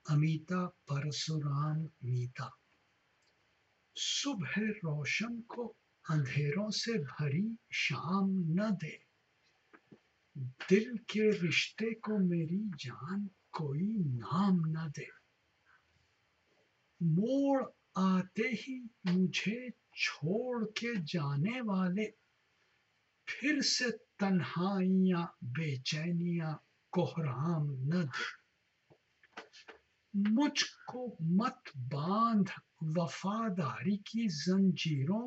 امیتا پرسرام میتا۔ صبح روشن کو اندھیروں سے بھری شام نہ دے، دل کے رشتے کو میری جان کوئی نام نہ دے۔ موڑ آتے ہی مجھے چھوڑ کے جانے والے، پھر سے تنہائیاں بے چینیاں کوہرام نہ دے۔ مجھ کو مت باندھ وفاداری کی زنجیروں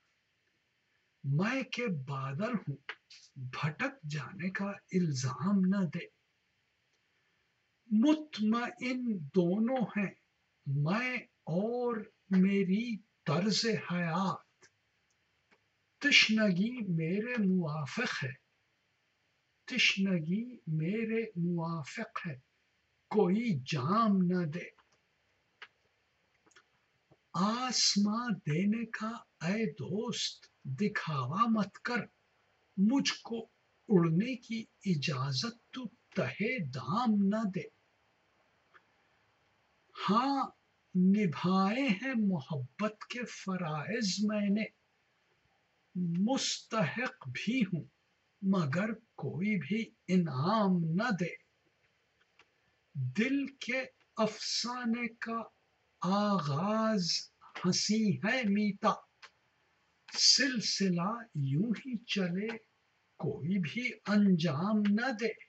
میں کہ بادل ہوں بھٹک جانے کا الزام نہ دے۔ مطمئن دونوں ہیں میں اور میری طرز حیات، تشنگی میرے موافق ہے، تشنگی میرے موافق ہے، کوئی جام نہ دے۔ آسماں دینے کا اے دوست دکھاوا مت کر، مجھ کو اڑنے کی اجازت تو تہے دام نہ دے۔ ہاں نبھائے ہیں محبت کے فرائض میں نے، مستحق بھی ہوں مگر کوئی بھی انعام نہ دے۔ دل کے افسانے کا آغاز حسین ہے میتا، سلسلہ یوں ہی چلے کوئی بھی انجام نہ دے۔